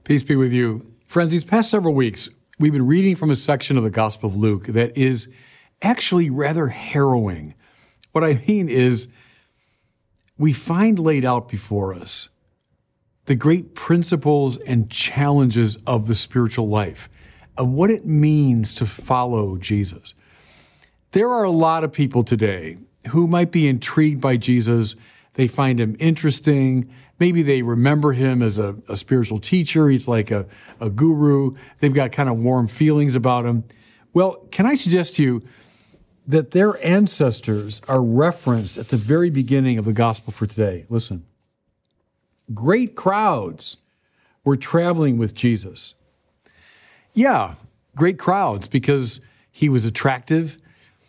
Peace be with you. Friends, these past several weeks, we've been reading from a section of the Gospel of Luke that is actually rather harrowing. What I mean is, we find laid out before us the great principles and challenges of the spiritual life, of what it means to follow Jesus. There are a lot of people today who might be intrigued by Jesus. They find him interesting. Maybe they remember him as a spiritual teacher. He's like a guru. They've got kind of warm feelings about him. Well, can I suggest to you that their ancestors are referenced at the very beginning of the gospel for today? Listen. Great crowds were traveling with Jesus. Yeah, great crowds because he was attractive.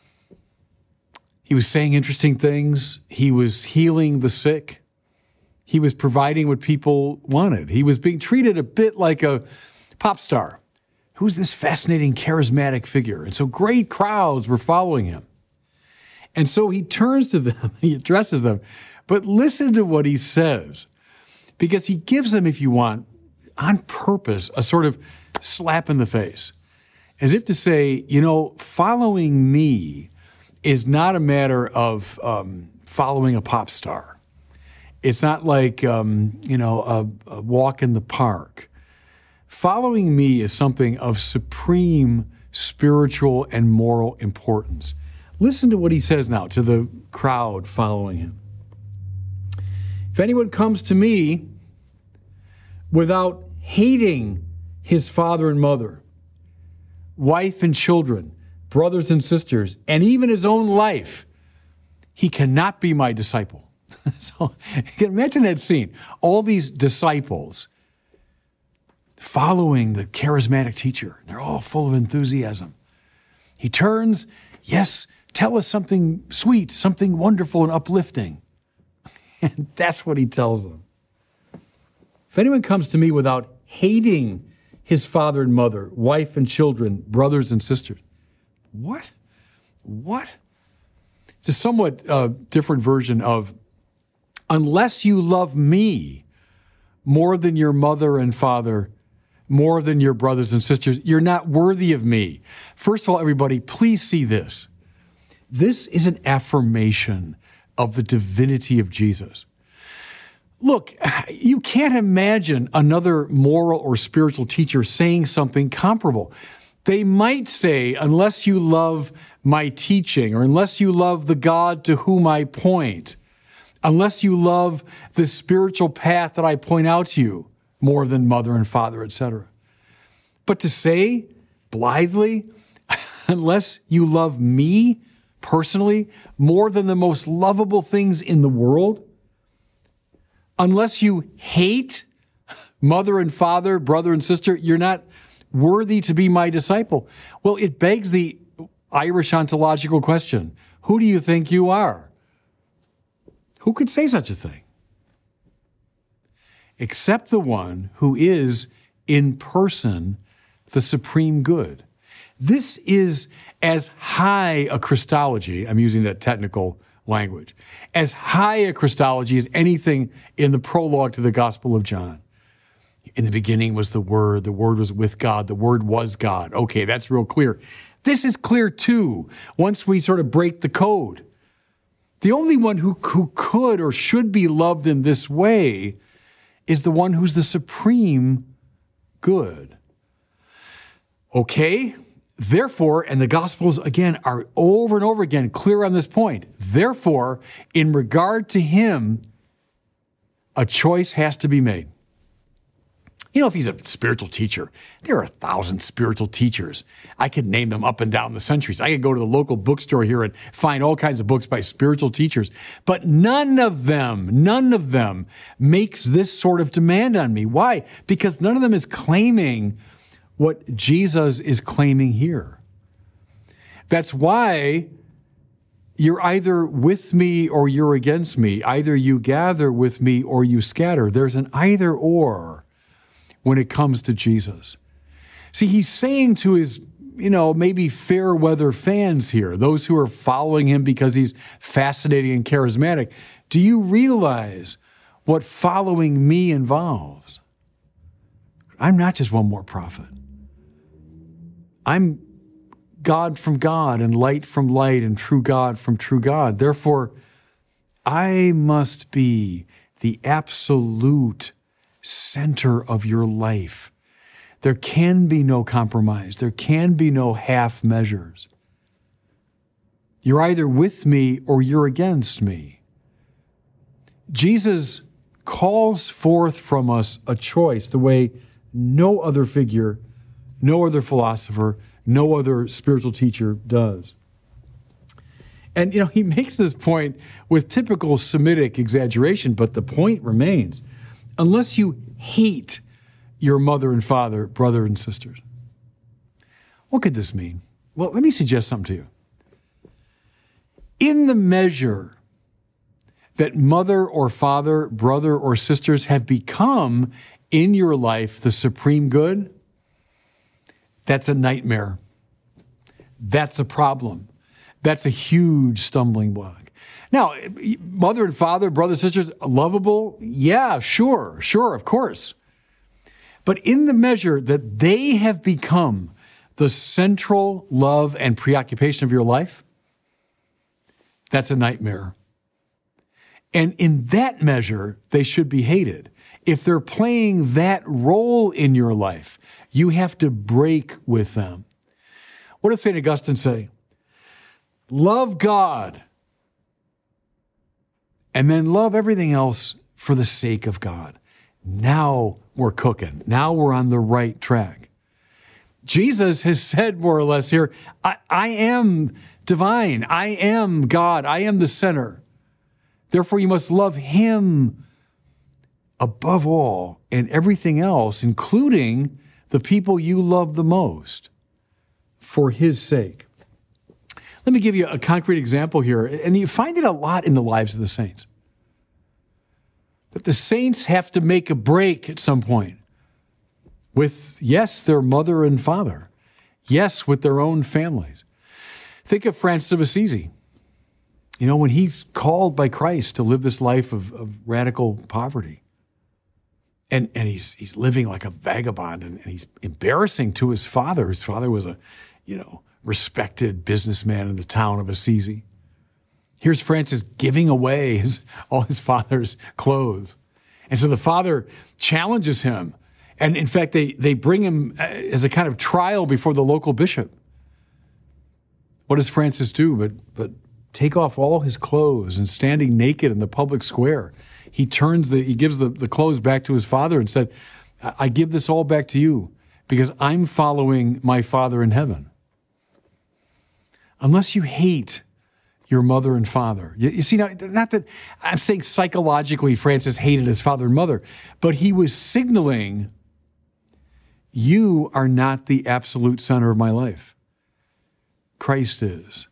He was saying interesting things. He was healing the sick. He was providing what people wanted. He was being treated a bit like a pop star. Who's this fascinating, charismatic figure? And so great crowds were following him. And so he turns to them, he addresses them. But listen to what he says, because he gives them, if you want, on purpose, a sort of slap in the face, as if to say, following me is not a matter of following a pop star. It's not like, a walk in the park. Following me is something of supreme spiritual and moral importance. Listen to what he says now to the crowd following him. If anyone comes to me without hating his father and mother, wife and children, brothers and sisters, and even his own life, he cannot be my disciple. So you can imagine that scene. All these disciples following the charismatic teacher. They're all full of enthusiasm. He turns, yes, tell us something sweet, something wonderful and uplifting. And that's what he tells them. If anyone comes to me without hating his father and mother, wife and children, brothers and sisters. What? It's a somewhat different version of, unless you love me more than your mother and father, more than your brothers and sisters, you're not worthy of me. First of all, everybody, please see this. This is an affirmation of the divinity of Jesus. Look, you can't imagine another moral or spiritual teacher saying something comparable. They might say, unless you love my teaching, or unless you love the God to whom I point, unless you love the spiritual path that I point out to you, more than mother and father, etc. But to say blithely, unless you love me personally more than the most lovable things in the world, unless you hate mother and father, brother and sister, you're not worthy to be my disciple. Well, it begs the Irish ontological question. Who do you think you are? Who could say such a thing? Except the one who is in person the supreme good. This is as high a Christology, I'm using that technical language, as high a Christology as anything in the prologue to the Gospel of John. In the beginning was the Word was with God, the Word was God. Okay, that's real clear. This is clear too, once we sort of break the code. The only one who could or should be loved in this way is the one who's the supreme good. Okay, therefore, and the Gospels, again, are over and over again clear on this point. Therefore, in regard to him, a choice has to be made. If he's a spiritual teacher, there are 1,000 spiritual teachers. I could name them up and down the centuries. I could go to the local bookstore here and find all kinds of books by spiritual teachers. But none of them makes this sort of demand on me. Why? Because none of them is claiming what Jesus is claiming here. That's why you're either with me or you're against me. Either you gather with me or you scatter. There's an either or when it comes to Jesus. See, he's saying to his, maybe fair weather fans here, those who are following him because he's fascinating and charismatic, do you realize what following me involves? I'm not just one more prophet. I'm God from God and light from light and true God from true God. Therefore, I must be the absolute center of your life. There can be no compromise. There can be no half measures. You're either with me or you're against me. Jesus calls forth from us a choice the way no other figure, no other philosopher, no other spiritual teacher does. And, he makes this point with typical Semitic exaggeration, but the point remains. Unless you hate your mother and father, brother and sisters. What could this mean? Well, let me suggest something to you. In the measure that mother or father, brother or sisters have become in your life the supreme good, that's a nightmare. That's a problem. That's a huge stumbling block. Now, mother and father, brothers, sisters, lovable? Yeah, sure, of course. But in the measure that they have become the central love and preoccupation of your life, that's a nightmare. And in that measure, they should be hated. If they're playing that role in your life, you have to break with them. What does St. Augustine say? Love God, and then love everything else for the sake of God. Now we're cooking. Now we're on the right track. Jesus has said more or less here, I am divine. I am God. I am the center. Therefore, you must love him above all and everything else, including the people you love the most, for his sake. Let me give you a concrete example here, and you find it a lot in the lives of the saints. That the saints have to make a break at some point with, yes, their mother and father. Yes, with their own families. Think of Francis of Assisi. When he's called by Christ to live this life of radical poverty. And he's living like a vagabond, and he's embarrassing to his father. His father was a, respected businessman in the town of Assisi. Here's Francis giving away all his father's clothes. And so the father challenges him. And in fact, they bring him as a kind of trial before the local bishop. What does Francis do but take off all his clothes and standing naked in the public square? He gives the clothes back to his father and said, I give this all back to you because I'm following my Father in heaven. Unless you hate your mother and father. You see, now, not that I'm saying psychologically Francis hated his father and mother, but he was signaling, you are not the absolute center of my life. Christ is.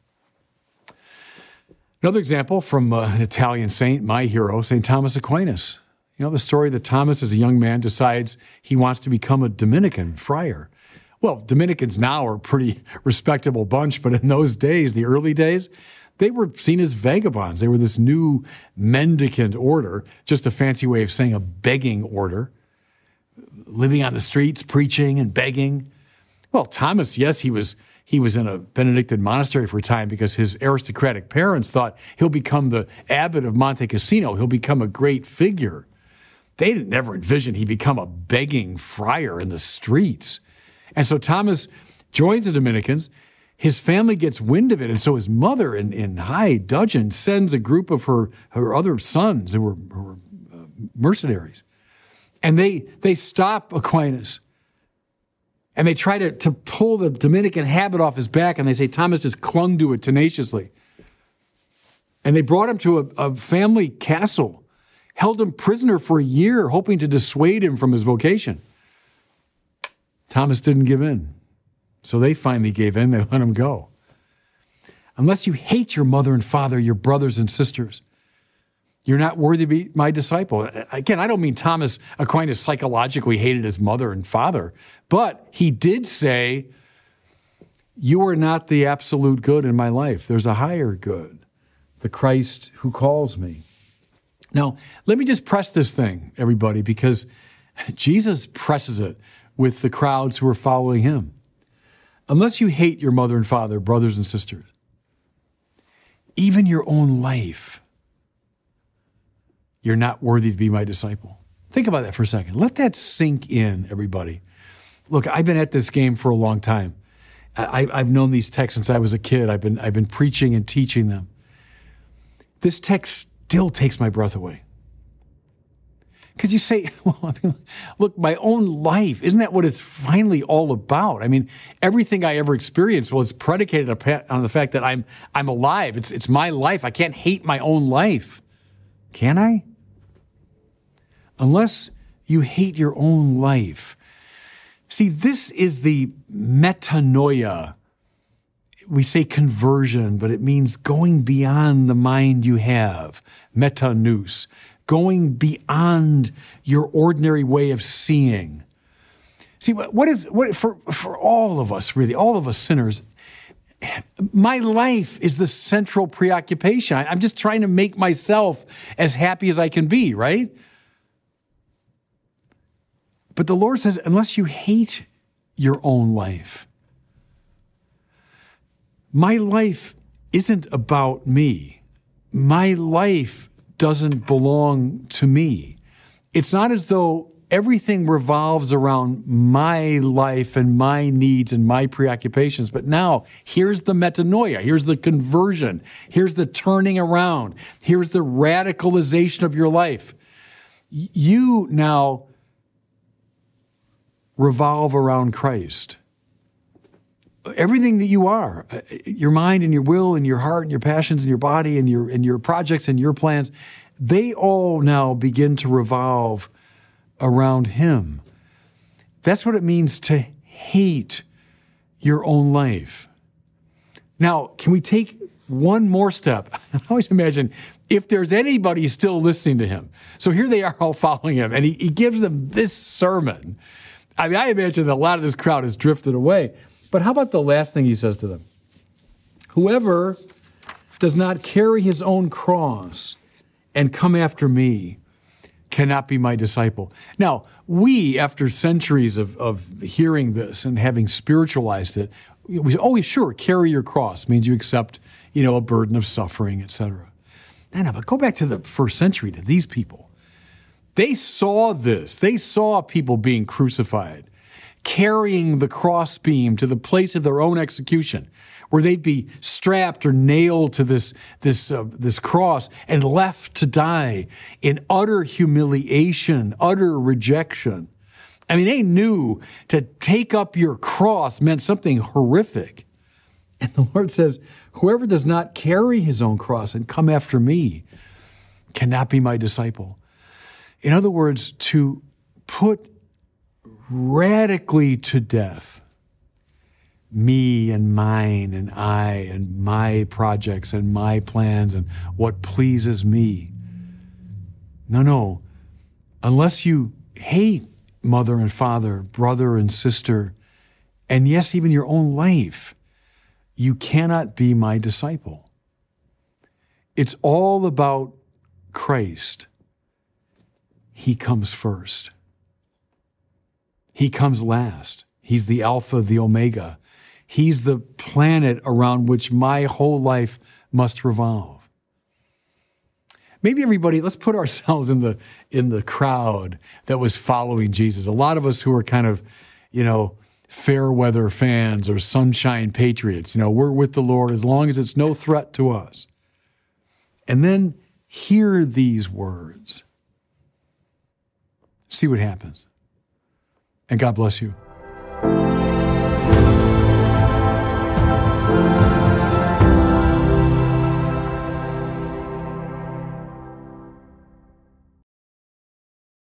Another example from an Italian saint, my hero, St. Thomas Aquinas. The story that Thomas, as a young man, decides he wants to become a Dominican friar. Well, Dominicans now are a pretty respectable bunch, but in those days, the early days, they were seen as vagabonds. They were this new mendicant order, just a fancy way of saying a begging order, living on the streets, preaching and begging. Well, Thomas, yes, he was in a Benedictine monastery for a time because his aristocratic parents thought he'll become the abbot of Monte Cassino. He'll become a great figure. They never envisioned he'd become a begging friar in the streets. And so Thomas joins the Dominicans. His family gets wind of it, and so his mother in high dudgeon sends a group of her other sons who were mercenaries. And they stop Aquinas. And they try to pull the Dominican habit off his back, and they say Thomas just clung to it tenaciously. And they brought him to a family castle, held him prisoner for a year, hoping to dissuade him from his vocation. Thomas didn't give in. So they finally gave in. They let him go. Unless you hate your mother and father, your brothers and sisters, you're not worthy to be my disciple. Again, I don't mean Thomas Aquinas psychologically hated his mother and father, but he did say, you are not the absolute good in my life. There's a higher good, the Christ who calls me. Now, let me just press this thing, everybody, because Jesus presses it with the crowds who are following him. Unless you hate your mother and father, brothers and sisters, even your own life, you're not worthy to be my disciple. Think about that for a second. Let that sink in, everybody. Look, I've been at this game for a long time. I've known these texts since I was a kid. I've been preaching and teaching them. This text still takes my breath away. Because you say, well, I mean, look, my own life, isn't that what it's finally all about? I mean, everything I ever experienced, well, it's predicated on the fact that I'm alive. It's my life. I can't hate my own life. Can I? Unless you hate your own life. See, this is the metanoia. We say conversion, but it means going beyond the mind you have. Metanous. Going beyond your ordinary way of seeing. See, for all of us, really, all of us sinners, my life is the central preoccupation. I'm just trying to make myself as happy as I can be, right? But the Lord says, unless you hate your own life, my life isn't about me. My life doesn't belong to me. It's not as though everything revolves around my life and my needs and my preoccupations. But now, here's the metanoia. Here's the conversion. Here's the turning around. Here's the radicalization of your life. You now revolve around Christ. Everything that you are, your mind and your will and your heart and your passions and your body and your projects and your plans, they all now begin to revolve around him. That's what it means to hate your own life. Now, can we take one more step? I always imagine if there's anybody still listening to him. So here they are all following him, and he gives them this sermon. I mean, I imagine that a lot of this crowd has drifted away. But how about the last thing he says to them? Whoever does not carry his own cross and come after me cannot be my disciple. Now, we, after centuries of hearing this and having spiritualized it, we say, oh, sure, carry your cross means you accept, a burden of suffering, etc. No, but go back to the first century, to these people. They saw this. They saw people being crucified, carrying the crossbeam to the place of their own execution, where they'd be strapped or nailed to this cross and left to die in utter humiliation, utter rejection. I mean, they knew to take up your cross meant something horrific. And the Lord says, whoever does not carry his own cross and come after me cannot be my disciple. In other words, to put radically to death me and mine and I and my projects and my plans and what pleases me. No. Unless you hate mother and father, brother and sister, and yes, even your own life, you cannot be my disciple. It's all about Christ. He comes first. He comes last. He's the Alpha, the Omega. He's the planet around which my whole life must revolve. Maybe everybody, let's put ourselves in the crowd that was following Jesus. A lot of us who are kind of, fair weather fans or sunshine patriots. We're with the Lord as long as it's no threat to us. And then hear these words. See what happens. And God bless you.